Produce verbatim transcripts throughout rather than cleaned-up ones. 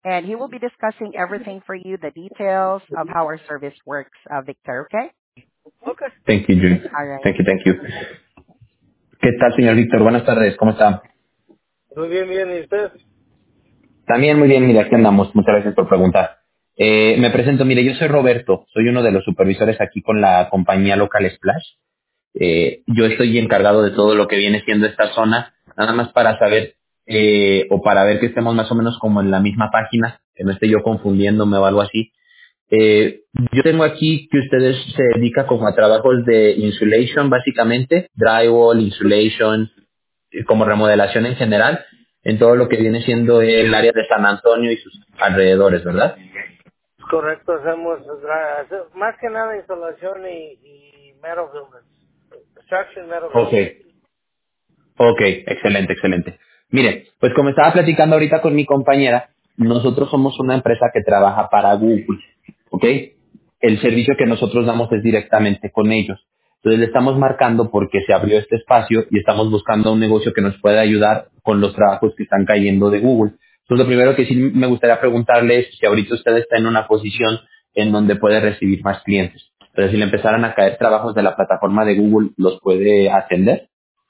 and he will be discussing everything for you, the details of how our service works, uh, Victor, okay? Okay. Thank you, June. All right. Thank you, thank you. ¿Qué tal, señor Víctor? Buenas tardes, ¿cómo está? Muy bien, bien, ¿y usted? También muy bien, mira, aquí andamos. Muchas gracias por preguntar. Eh, me presento, mire, yo soy Roberto, soy uno de los supervisores aquí con la compañía local Splash. Eh, yo estoy encargado de todo lo que viene siendo esta zona, nada más para saber eh, o para ver que estemos más o menos como en la misma página, que no esté yo confundiéndome o algo así. Eh, yo tengo aquí que ustedes se dedican como a trabajos de insulation, básicamente, drywall, insulation, eh, como remodelación en general, en todo lo que viene siendo el área de San Antonio y sus alrededores, ¿verdad? Correcto, hacemos, gra- hace- más que nada instalación y, y metal buildings. Construction metal Ok, buildings. ok, excelente, excelente. Mire, pues como estaba platicando ahorita con mi compañera, nosotros somos una empresa que trabaja para Google, ¿ok? El servicio que nosotros damos es directamente con ellos. Entonces le estamos marcando porque se abrió este espacio y estamos buscando un negocio que nos pueda ayudar con los trabajos que están cayendo de Google. Entonces lo primero que sí me gustaría preguntarle es si ahorita usted está en una posición en donde puede recibir más clientes. Pero si le empezaran a caer trabajos de la plataforma de Google, ¿los puede atender?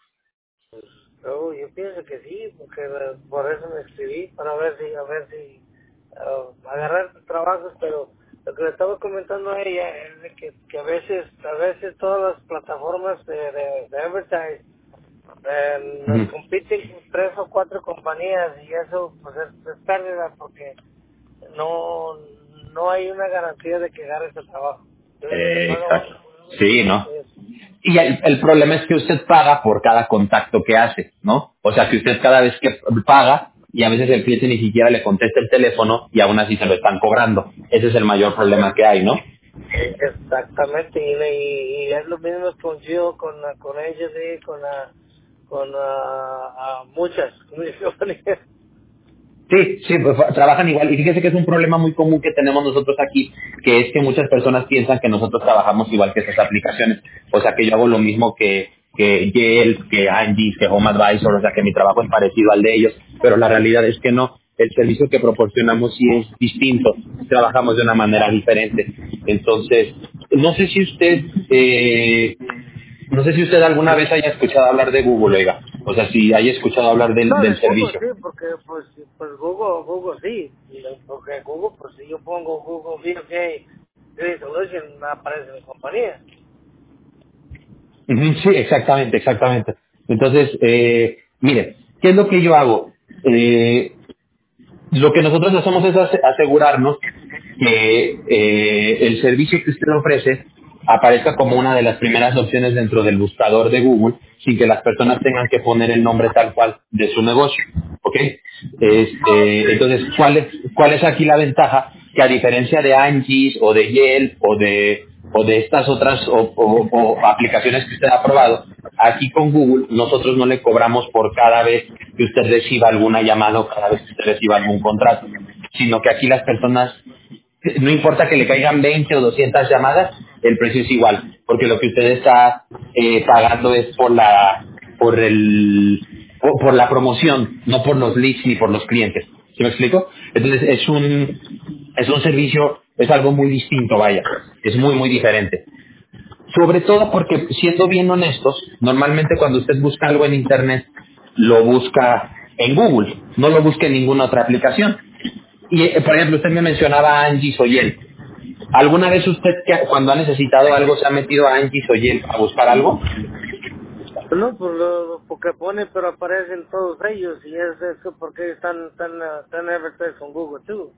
Oh, yo pienso que sí, porque eh, por eso me escribí, para ver si, a ver si uh, agarrar trabajos, pero lo que le estaba comentando a ella es de que, que a veces, a veces todas las plataformas de, de, de advertise eh, nos Ujú. compiten con tres o cuatro compañías y eso pues es, es pérdida porque no no hay una garantía de que agarre ese trabajo. Entonces, si le Eh, paga uno, exacto. Sí, ¿no? es, Y el, el problema es que usted paga por cada contacto que hace, ¿no? O sea, que usted cada vez que paga y a veces el cliente ni siquiera le contesta el teléfono y aún así se lo están cobrando. Ese es el mayor problema que hay, ¿no? exactamente, y, y, y es lo mismo con yo, con, la- con ellos y con, la, con la, a muchas, muchas compañías. Sí, sí, pues fa- trabajan igual. Y fíjese que es un problema muy común que tenemos nosotros aquí, que es que muchas personas piensan que nosotros trabajamos igual que esas aplicaciones. O sea, que yo hago lo mismo que, que Yelp, que Angie, que Home Advisor, o sea, que mi trabajo es parecido al de ellos, pero la realidad es que no. El servicio que proporcionamos sí es distinto. Trabajamos de una manera diferente. Entonces, no sé si usted, eh, no sé si usted alguna vez haya escuchado hablar de Google, oiga. O sea, si haya escuchado hablar del, No, de del Google servicio. sí, porque pues, pues Google, Google sí, y, porque Google, pues si yo pongo Google V F K Grid Solution, me aparece mi compañía. Ujú, sí, exactamente, exactamente. Entonces, eh, mire, ¿qué es lo que yo hago? Eh, lo que nosotros hacemos es ase- asegurarnos que eh, el servicio que usted ofrece aparezca como una de las primeras opciones dentro del buscador de Google sin que las personas tengan que poner el nombre tal cual de su negocio. ¿Ok? Este, entonces, ¿cuál es, ¿cuál es aquí la ventaja? Que a diferencia de Angie's o de Yelp o de, o de estas otras o, o- o aplicaciones que usted ha probado, aquí con Google nosotros no le cobramos por cada vez que usted reciba alguna llamada o cada vez que usted reciba algún contrato, sino que aquí las personas, no importa que le caigan veinte o doscientas llamadas, el precio es igual, porque lo que usted está eh, pagando es por la por el por, por la promoción, no por los leads ni por los clientes. ¿Sí me explico? Entonces es un es un servicio, es algo muy distinto, vaya, es muy muy diferente. Sobre todo porque, siendo bien honestos, normalmente cuando usted busca algo en internet, lo busca en Google, no lo busca en ninguna otra aplicación. Y, eh, por ejemplo, usted me mencionaba a Angie Soyel. ¿Alguna vez usted, que- cuando ha necesitado algo, se ha metido a Angie Soyel a buscar algo? No, pues lo, porque pone, pero aparecen todos ellos, y es eso porque están tan, tan advertised con Google, too.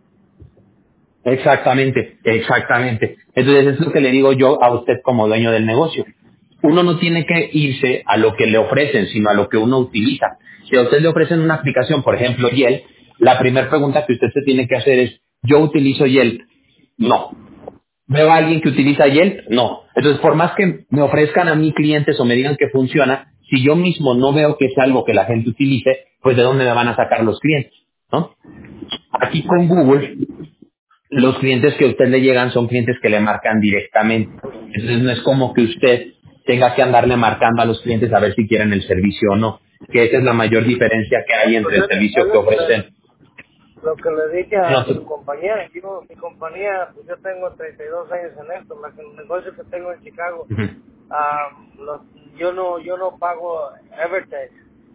Exactamente, exactamente. Entonces es lo que le digo yo a usted como dueño del negocio. Uno no tiene que irse a lo que le ofrecen, sino a lo que uno utiliza. Si a usted le ofrecen una aplicación, por ejemplo, Yelp, la primera pregunta que usted se tiene que hacer es, ¿yo utilizo Yelp? No. ¿Veo a alguien que utiliza Yelp? No. Entonces, por más que me ofrezcan a mí clientes o me digan que funciona, si yo mismo no veo que es algo que la gente utilice, pues ¿de dónde me van a sacar los clientes? ¿No? Aquí con Google los clientes que a usted le llegan son clientes que le marcan directamente. Entonces no es como que usted tenga que andarle marcando a los clientes a ver si quieren el servicio o no. Que esa es la mayor diferencia que hay Pues entre el es, servicio es que lo que, ofrecen. lo que le dije a No, su compañera, yo, mi compañía, pues yo tengo treinta y dos años en esto, la, el negocio que tengo en Chicago, ujú, uh, lo, yo no yo no pago advertise,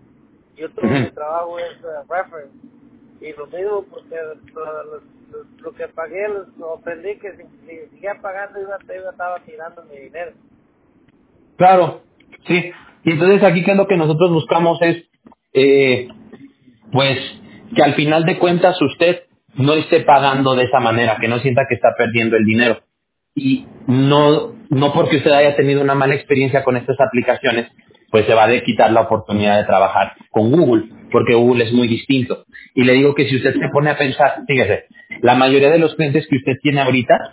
yo todo ujú. mi trabajo es uh, reference, y lo mismo porque lo, lo, lo, lo que pagué, lo, lo aprendí que si, si seguía pagando iba, iba estaba tirando mi dinero. Claro, sí. Y entonces aquí qué es lo que nosotros buscamos es, eh, pues, que al final de cuentas usted no esté pagando de esa manera, que no sienta que está perdiendo el dinero. Y no, no porque usted haya tenido una mala experiencia con estas aplicaciones, pues se va a de quitar la oportunidad de trabajar con Google, porque Google es muy distinto. Y le digo que si usted se pone a pensar, fíjese, la mayoría de los clientes que usted tiene ahorita,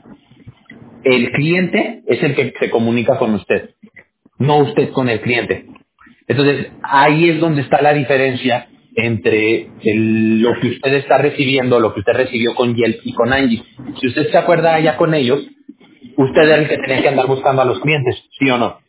el cliente es el que se comunica con usted, no usted con el cliente. Entonces, ahí es donde está la diferencia entre el- lo que usted está recibiendo, lo que usted recibió con Yelp y con Angie. Si usted se acuerda allá con ellos, usted era el que tenía que andar buscando a los clientes, ¿sí o no?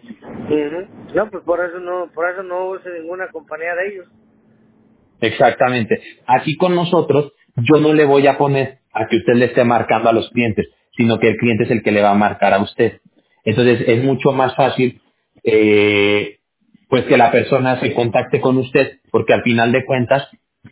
Ujú. No, pues por eso no, por eso no uso ninguna compañía de ellos. Exactamente. Aquí con nosotros, yo no le voy a poner a que usted le esté marcando a los clientes, sino que el cliente es el que le va a marcar a usted. Entonces, es mucho más fácil, eh, pues que la persona se contacte con usted, porque al final de cuentas,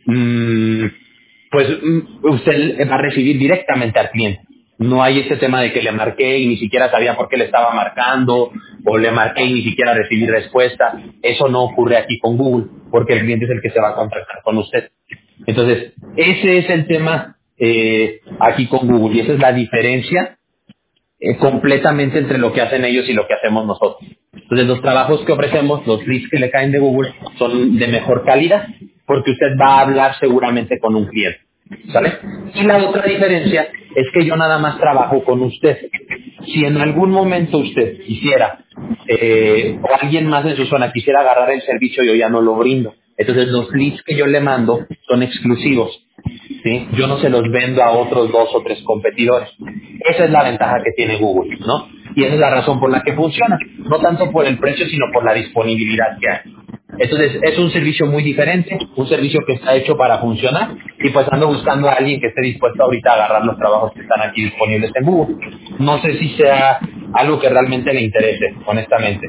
mm, pues mm, usted va a recibir directamente al cliente. No hay ese tema de que le marqué y ni siquiera sabía por qué le estaba marcando, o le marqué y ni siquiera recibí respuesta. Eso no ocurre aquí con Google, porque el cliente es el que se va a contactar con usted. Entonces, ese es el tema eh, aquí con Google, y esa es la diferencia eh, completamente entre lo que hacen ellos y lo que hacemos nosotros. Entonces, los trabajos que ofrecemos, los leads que le caen de Google, son de mejor calidad, porque usted va a hablar seguramente con un cliente, ¿sale? Y la otra diferencia es que yo nada más trabajo con usted. Si en algún momento usted quisiera, eh, o alguien más en su zona quisiera agarrar el servicio, yo ya no lo brindo. Entonces, los leads que yo le mando son exclusivos. ¿Sí? Yo no se los vendo a otros dos o tres competidores. Esa es la ventaja que tiene Google, ¿no? Y esa es la razón por la que funciona. No tanto por el precio, sino por la disponibilidad que hay. Entonces, es un servicio muy diferente, un servicio que está hecho para funcionar, y pues ando buscando a alguien que esté dispuesto ahorita a agarrar los trabajos que están aquí disponibles en Google. No sé si sea algo que realmente le interese, honestamente.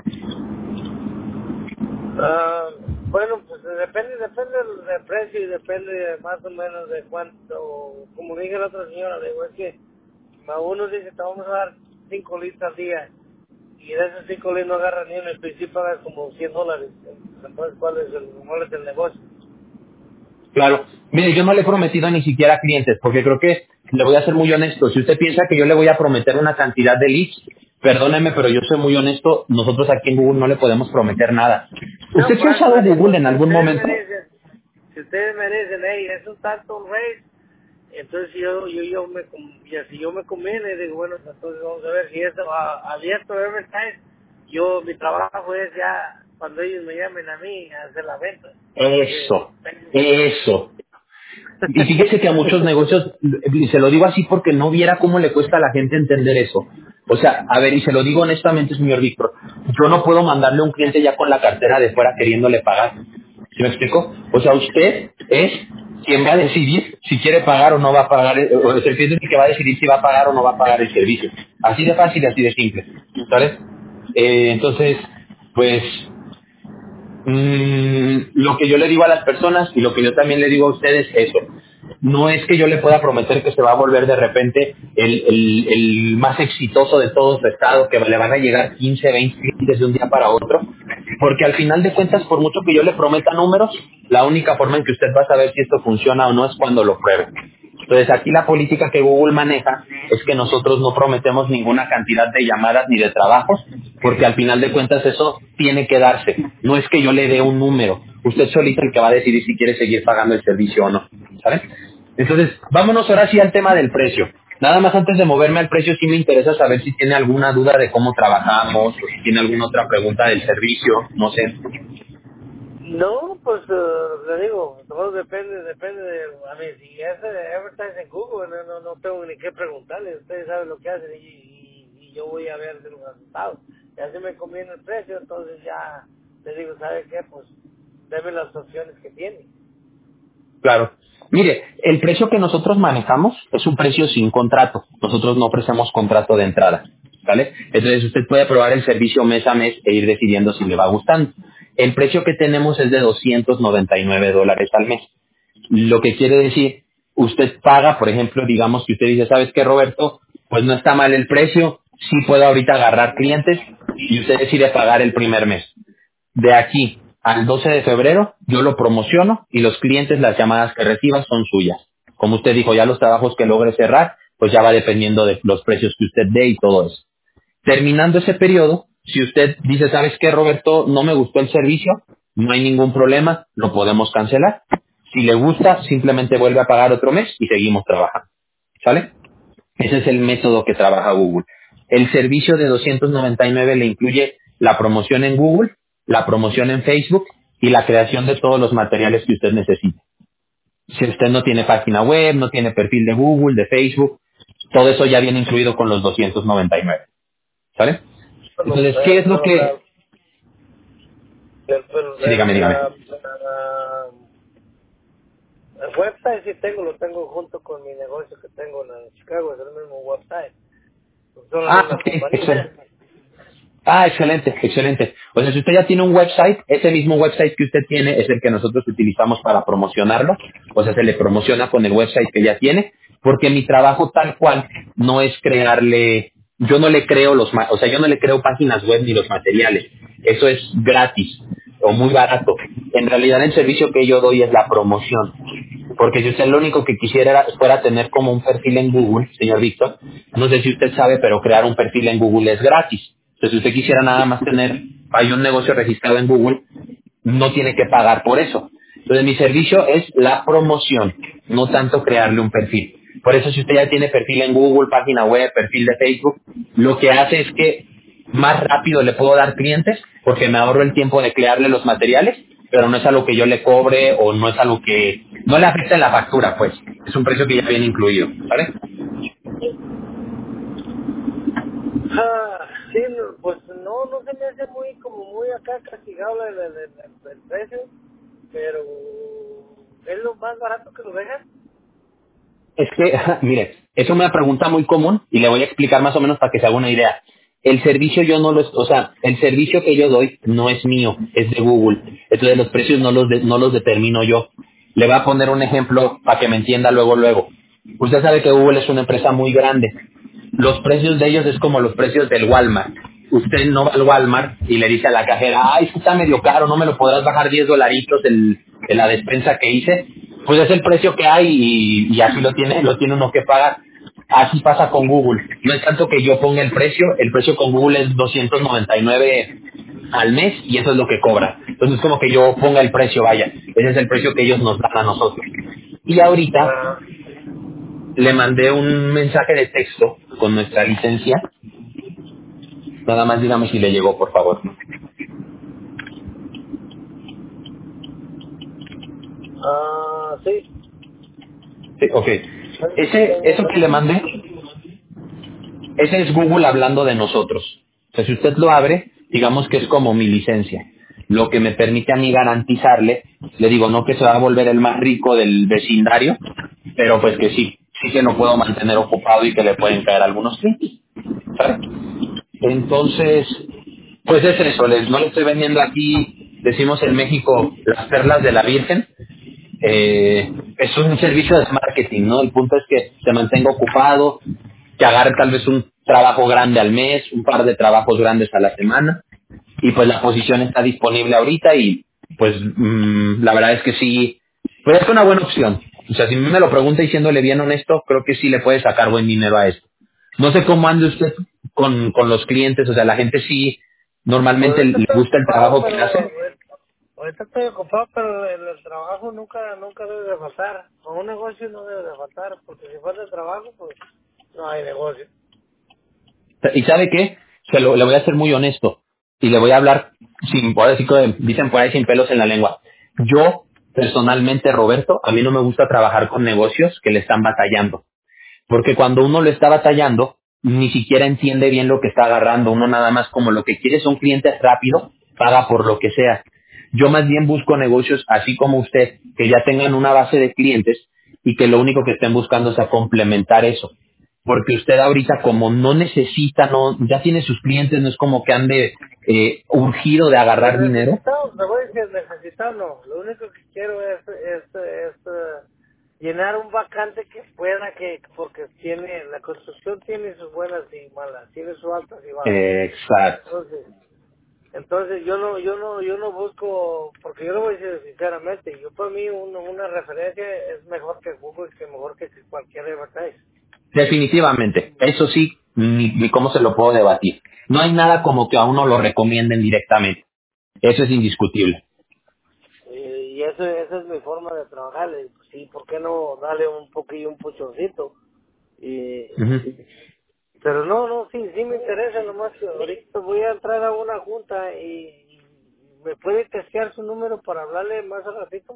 Ah, bueno, pues depende, depende del, del precio y depende de más o menos de cuánto, como dije la otra señora, le digo, es que a uno dice, te vamos a dar cinco litros al día, y de esos cinco litros no agarra ni uno, en principio pagas como cien dólares, entonces ¿cuál es el, cuál es el negocio? Claro. Mire, yo no le he prometido ni siquiera a clientes, porque creo que le voy a ser muy honesto. Si usted piensa que yo le voy a prometer una cantidad de leads, perdóneme, pero yo soy muy honesto. Nosotros aquí en Google no le podemos prometer nada. No, ¿Usted se por ha eso usado le digo, Google en si algún ustedes me momento? dicen, si ustedes me dicen, hey, es un tanto rate, entonces yo, yo, yo me, con- y si yo me conviene, digo, bueno, entonces vamos a ver si esto a- abierto every time, yo, mi trabajo es ya, cuando ellos me llamen a mí, a hacer la venta, porque Eso, tengo... eso. Y fíjese que a muchos negocios, y se lo digo así porque no viera cómo le cuesta a la gente entender eso. O sea, a ver, y se lo digo honestamente, señor Víctor, yo no puedo mandarle a un cliente ya con la cartera de fuera queriéndole pagar. ¿Sí me explico? O sea, usted es quien va a decidir si quiere pagar o no va a pagar, eh, o es el cliente el que va a decidir si va a pagar o no va a pagar el servicio. Así de fácil y así de simple. ¿Sabes? Eh, entonces, pues Mm, lo que yo le digo a las personas y lo que yo también le digo a ustedes es eso. No es que yo le pueda prometer que se va a volver de repente el, el, el más exitoso de todo su estado, que le van a llegar quince, veinte clientes de un día para otro, porque al final de cuentas, por mucho que yo le prometa números, la única forma en que usted va a saber si esto funciona o no es cuando lo pruebe. Entonces aquí la política que Google maneja es que nosotros no prometemos ninguna cantidad de llamadas ni de trabajos, porque al final de cuentas eso tiene que darse. No es que yo le dé un número. Usted solito es el que va a decidir si quiere seguir pagando el servicio o no. ¿Sabe? Entonces, vámonos ahora sí al tema del precio. Nada más antes de moverme al precio, sí me interesa saber si tiene alguna duda de cómo trabajamos, o si tiene alguna otra pregunta del servicio, no sé. No, pues eh, le digo, todo depende, depende de, a mí, si hace advertising en Google, no, no, no tengo ni qué preguntarle, ustedes saben lo que hacen y, y, y yo voy a ver de los resultados. Ya si me conviene el precio, entonces ya le digo, ¿sabe qué? Pues deme las opciones que tiene. Claro. Mire, el precio que nosotros manejamos es un precio sin contrato. Nosotros no ofrecemos contrato de entrada, ¿vale? Entonces usted puede probar el servicio mes a mes e ir decidiendo si le va gustando. El precio que tenemos es de doscientos noventa y nueve dólares al mes. Lo que quiere decir, usted paga, por ejemplo, digamos que usted dice, ¿sabes qué, Roberto? Pues no está mal el precio, sí puedo ahorita agarrar clientes y usted decide pagar el primer mes. De aquí al doce de febrero yo lo promociono y los clientes, las llamadas que reciban son suyas. Como usted dijo, ya los trabajos que logre cerrar, pues ya va dependiendo de los precios que usted dé y todo eso. Terminando ese periodo, si usted dice, ¿sabes qué, Roberto? No me gustó el servicio, no hay ningún problema, lo podemos cancelar. Si le gusta, simplemente vuelve a pagar otro mes y seguimos trabajando. ¿Sale? Ese es el método que trabaja Google. El servicio de doscientos noventa y nueve le incluye la promoción en Google, la promoción en Facebook y la creación de todos los materiales que usted necesite. Si usted no tiene página web, no tiene perfil de Google, de Facebook, todo eso ya viene incluido con los doscientos noventa y nueve. ¿Sale? Bueno, Entonces, ¿qué pero, es lo pero la, que...? el, pero Sí, dígame, el, dígame. la, la- el website sí tengo, lo tengo junto con mi negocio que tengo en Chicago, es el mismo website. Son la Ah, misma ok, excelente. compañía. Ah, excelente, excelente. O sea, si usted ya tiene un website, ese mismo website que usted tiene es el que nosotros utilizamos para promocionarlo. O sea, se le promociona con el website que ya tiene, porque mi trabajo tal cual no es crearle, yo no le creo los, ma- o sea, yo no le creo páginas web ni los materiales. Eso es gratis o muy barato. En realidad el servicio que yo doy es la promoción. Porque si usted lo único que quisiera era- fuera tener como un perfil en Google, señor Víctor, no sé si usted sabe, pero crear un perfil en Google es gratis. Entonces, si usted quisiera nada más tener, hay un negocio registrado en Google, no tiene que pagar por eso. Entonces, mi servicio es la promoción, no tanto crearle un perfil. Por eso, si usted ya tiene perfil en Google, página web, perfil de Facebook, lo que hace es que más rápido le puedo dar clientes porque me ahorro el tiempo de crearle los materiales, pero no es algo que yo le cobre o no es algo que no le afecta en la factura, pues. Es un precio que ya viene incluido, ¿vale? Ah, sí, no, pues no, no se me hace muy, como muy acá castigable el, el, el, el precio, pero es lo más barato que lo dejan. Es que, mire, es una pregunta muy común y le voy a explicar más o menos para que se haga una idea. El servicio yo no lo, o sea, el servicio que yo doy no es mío, es de Google. Entonces los precios no los, de- no los determino yo. Le voy a poner un ejemplo para que me entienda luego, luego. Usted sabe que Google es una empresa muy grande. Los precios de ellos es como los precios del Walmart. Usted no va al Walmart y le dice a la cajera, ay, es que está medio caro, no me lo podrás bajar diez dolaritos del- de la despensa que hice. Pues es el precio que hay y, y así lo tiene, lo tiene uno que pagar. Así pasa con Google. No es tanto que yo ponga el precio, el precio con Google es doscientos noventa y nueve al mes y eso es lo que cobra. Entonces es como que yo ponga el precio, vaya. Ese es el precio que ellos nos dan a nosotros. Y ahorita Ah, le mandé un mensaje de texto con nuestra licencia. Nada más dígame si le llegó, por favor. ah, sí, Sí, ok. sí, Ese, tengo eso que le una. mandé, ese es Google hablando de nosotros. O sea, si usted lo abre, digamos que es como mi licencia. Lo que me permite a mí garantizarle, le digo, no que se va a volver el más rico del vecindario, pero pues que sí, sí que lo puedo mantener ocupado y que le pueden caer algunos clientes, ¿sabe? Entonces, pues es eso, les, no le estoy vendiendo aquí, decimos en México, las perlas de la Virgen. Eh, es un servicio de marketing, ¿no? El punto es que se mantenga ocupado, que agarre tal vez un trabajo grande al mes, un par de trabajos grandes a la semana, y pues la posición está disponible ahorita y pues mm, la verdad es que sí, pues es una buena opción. O sea, si me lo pregunta y siéndole bien honesto, creo que sí le puede sacar buen dinero a esto. No sé cómo ande usted con, con los clientes, o sea, la gente sí Pues normalmente ahorita le estoy gusta el ocupado, trabajo que pero hace. ahorita ahorita estoy ocupado, pero el, el trabajo nunca, nunca debe de faltar. Con un negocio no debe de faltar, porque si falta trabajo, pues no hay negocio. ¿Y sabe qué? Se lo, le voy a ser muy honesto y le voy a hablar sin, por decir que dicen por ahí sin pelos en la lengua. Yo, personalmente, Roberto, a mí no me gusta trabajar con negocios que le están batallando. Porque cuando uno lo está batallando, ni siquiera entiende bien lo que está agarrando. Uno nada más como lo que quiere son clientes rápido, paga por lo que sea. Yo más bien busco negocios así como usted, que ya tengan una base de clientes y que lo único que estén buscando es a complementar eso. Porque usted ahorita como no necesita, no ya tiene sus clientes, no es como que ande eh, urgido de agarrar dinero. Necesitado, me voy a decir necesitado, no. Lo único que quiero es, es, es, eh, llenar un vacante que pueda, que porque tiene, la construcción tiene sus buenas y malas, tiene sus altas y bajas. Eh, exacto. Entonces, entonces yo no, yo no, yo no busco, porque yo lo voy a decir sinceramente, yo para mí un- una referencia es mejor que Google, que mejor que cualquier advertise. Definitivamente, eso sí, ni, ni cómo se lo puedo debatir. No hay nada como que a uno lo recomienden directamente. Eso es indiscutible. Y, y eso, esa es mi forma de trabajar. Le digo, sí, ¿por qué no darle un poquillo, un puchoncito? Y, Ujú. pero no, no, sí, sí me interesa, nomás que ahorita voy a entrar a una junta y, y me puede testear su número para hablarle más al ratito.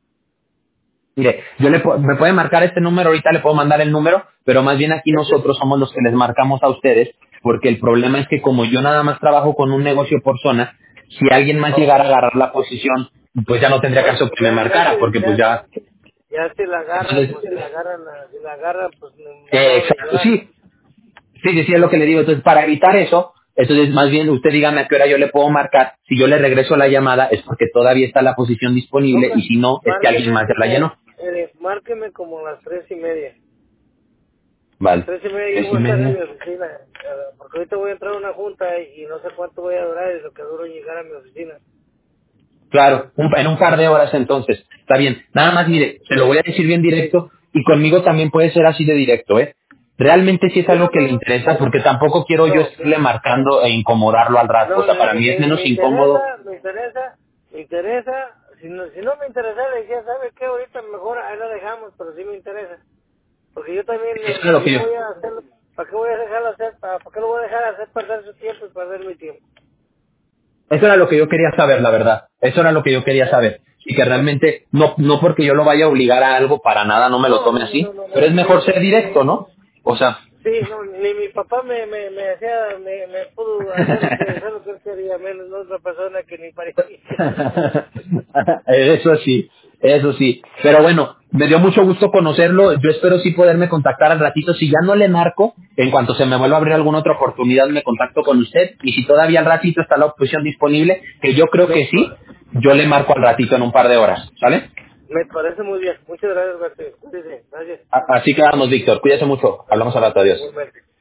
Mire, yo le pu- me puede marcar este número, ahorita le puedo mandar el número, pero más bien aquí Ese, nosotros somos los que les marcamos a ustedes, porque el problema es que como yo nada más trabajo con un negocio por zona, si alguien más oh, llegara a agarrar la posición, pues ya no tendría bueno, caso pues que me ya, ya, marcara, se, porque pues ya, ya... ya si la agarra, Entonces, pues si la agarran, la- si la agarra, pues ni ni eh, modo de exacto, llorar. sí, sí, sí, sí, es lo que le digo. Entonces, para evitar eso, entonces más bien usted dígame a qué hora yo le puedo marcar. Si yo le regreso la llamada es porque todavía está la posición No, disponible y ma- si no, es que alguien márqueme más ya la como, llenó. eh, márqueme como a las tres y media. A las Vale. tres y media yo Tres y voy a estar en mi media. oficina, eh, porque ahorita voy a entrar a una junta y, y no sé cuánto voy a durar y lo que duro en llegar a mi oficina. Claro, un- en un par de horas entonces. Está bien. Nada más, mire, se lo voy a decir bien directo y conmigo también puede ser así de directo, ¿eh? Realmente sí es No, algo que no, le no, interesa porque tampoco quiero yo no, me, estarle marcando e incomodarlo al rato. O no, sea, para me, mí es me, menos me incómodo. interesa, me interesa, me interesa, si no, si no me interesa le decía, ¿sabe qué? Ahorita mejor ahí la dejamos, pero sí me interesa. Porque yo también, Eso eh, era lo ¿para que qué yo, voy a hacerlo? ¿Para qué voy a dejarlo hacer? ¿Para, ¿Para qué lo voy a dejar hacer perder su tiempo y perder mi tiempo? eso era lo que yo quería saber, la verdad. Eso era lo que yo quería ¿Eh? saber. Y que realmente, no, no porque yo lo vaya a obligar a algo, para nada no me lo No, tome no, no, así, no, no, pero es no, mejor ni, ser ni, directo, ¿no? O sea, sí, no, ni mi papá me, me, me hacía, me, me pudo hacer lo que, hacer lo que él quería, menos otra persona que ni parecía. eso sí, eso sí. Pero bueno, me dio mucho gusto conocerlo. Yo espero sí poderme contactar al ratito. Si ya no le marco, en cuanto se me vuelva a abrir alguna otra oportunidad, me contacto con usted. Y si todavía al ratito está la opción disponible, que yo creo que sí, yo le marco al ratito en un par de horas. ¿Sale? Me parece muy bien. Muchas gracias, García. Sí, sí, gracias. A- Así quedamos, Víctor. Cuídese mucho. Hablamos al rato. Adiós. Igualmente.